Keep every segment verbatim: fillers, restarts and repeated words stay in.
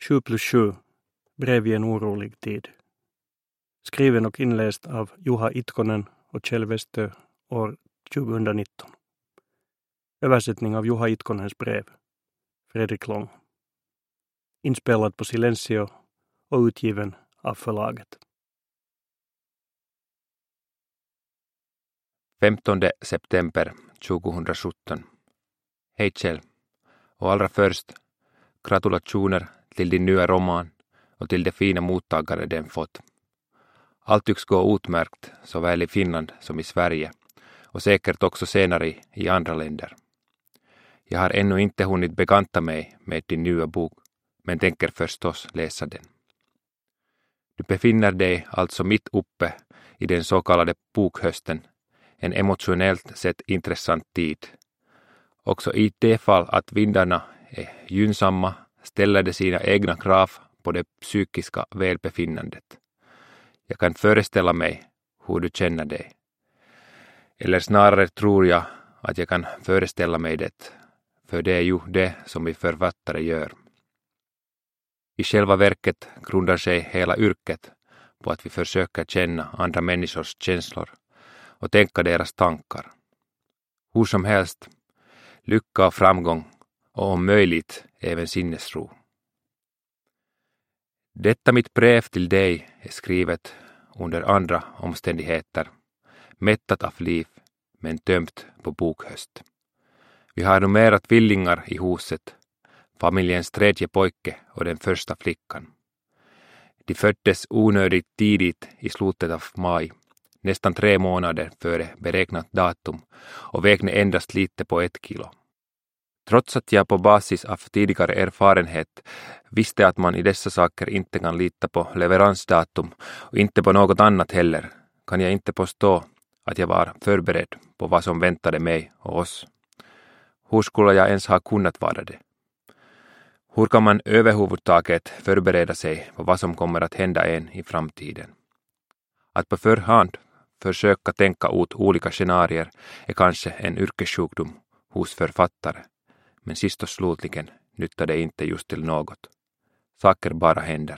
sju plus sju. Brev i en orolig tid. Skriven och inläst av Juha Itkonen och Kjell Westö år tjugonitton. Översättning av Juha Itkonens brev. Fredrik Long. Inspelad på Silencio och utgiven av förlaget. femtonde september tjugohundrasjutton. Hej Kjell. Och allra först, gratulationer till din nya roman och till de fina mottagare den fått. Allt tycks gå utmärkt såväl i Finland som i Sverige och säkert också senare i, i andra länder. Jag har ännu inte hunnit bekanta mig med din nya bok, men tänker förstås läsa den. Du befinner dig alltså mitt uppe i den så kallade bokhösten, en emotionellt sett intressant tid. Också i det fall att vindarna är gynnsamma ställer de sina egna krav på det psykiska välbefinnandet. Jag kan föreställa mig hur du känner dig. Eller snarare tror jag att jag kan föreställa mig det, för det är ju det som vi författare gör. I själva verket grundar sig hela yrket på att vi försöker känna andra människors känslor och tänka deras tankar. Hur som helst, lycka och framgång och om möjligt även sinnesro. Detta mitt brev till dig är skrivet under andra omständigheter, mättat av liv men tömt på bokhöst. Vi har numera tvillingar i huset, familjens tredje pojke och den första flickan. De föddes onödigt tidigt i slutet av maj, nästan tre månader före beräknat datum och vägde endast lite på ett kilo. Trots att jag på basis av tidigare erfarenhet visste att man i dessa saker inte kan lita på leveransdatum och inte på något annat heller, kan jag inte påstå att jag var förberedd på vad som väntade mig och oss. Hur skulle jag ens ha kunnat vara det? Hur kan man överhuvudtaget förbereda sig på vad som kommer att hända en i framtiden? Att på förhand försöka tänka ut olika scenarier är kanske en yrkessjukdom hos författare, men sist och slutligen nyttar det inte just till något. Saker bara händer.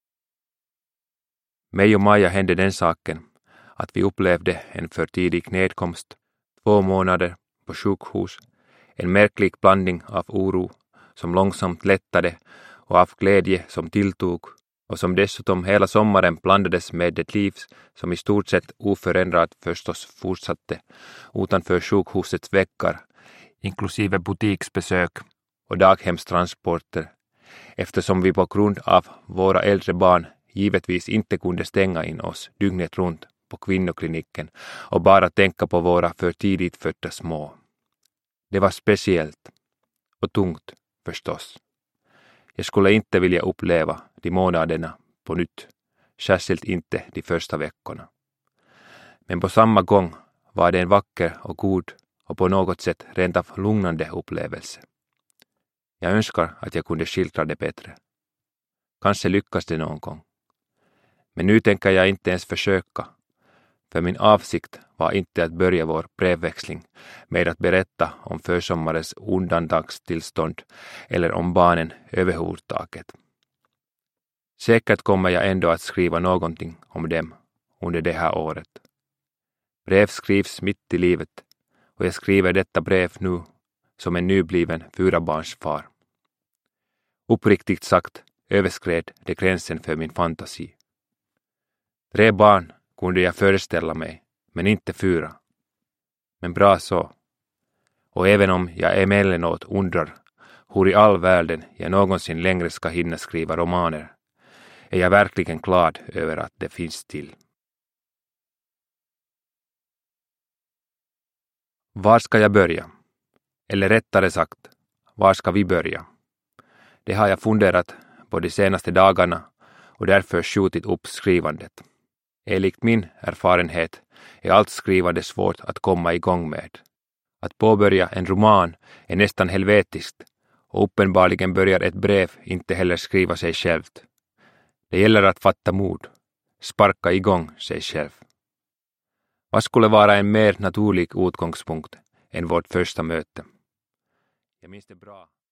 Mig och Maja hände den saken att vi upplevde en för tidig nedkomst, två månader på sjukhus, en märklig blandning av oro som långsamt lättade och av glädje som tilltog och som dessutom hela sommaren blandades med det liv som i stort sett oförändrat förstås fortsatte utanför sjukhusets väggar, inklusive butiksbesök och daghemstransporter, eftersom vi på grund av våra äldre barn givetvis inte kunde stänga in oss dygnet runt på kvinnokliniken och bara tänka på våra för tidigt födda små. Det var speciellt och tungt förstås. Jag skulle inte vilja uppleva de månaderna på nytt, särskilt inte de första veckorna. Men på samma gång var det en vacker och god och på något sätt rent av lugnande upplevelse. Jag önskar att jag kunde skildra det bättre. Kanske lyckas det någon gång. Men nu tänker jag inte ens försöka, för min avsikt var inte att börja vår brevväxling med att berätta om försommarens undantagstillstånd eller om barnen överhuvudtaget. Säkert kommer jag ändå att skriva någonting om dem under det här året. Brev skrivs mitt i livet och jag skriver detta brev nu som en nybliven fyrabarnsfar. Uppriktigt sagt överskred det gränsen för min fantasi. Tre barn kunde jag föreställa mig, men inte fyra. Men bra så. Och även om jag emellanåt undrar hur i all världen jag någonsin längre ska hinna skriva romaner, är jag verkligen glad över att det finns till. Var ska jag börja? Eller rättare sagt, var ska vi börja? Det har jag funderat på de senaste dagarna och därför skjutit upp skrivandet. Enligt min erfarenhet är allt skrivande svårt att komma igång med. Att påbörja en roman är nästan helvetiskt och uppenbarligen börjar ett brev inte heller skriva sig självt. Det gäller att fatta mod, sparka igång sig själv. Vad skulle vara en mer naturlig utgångspunkt än vårt första möte? Jag minns det bra.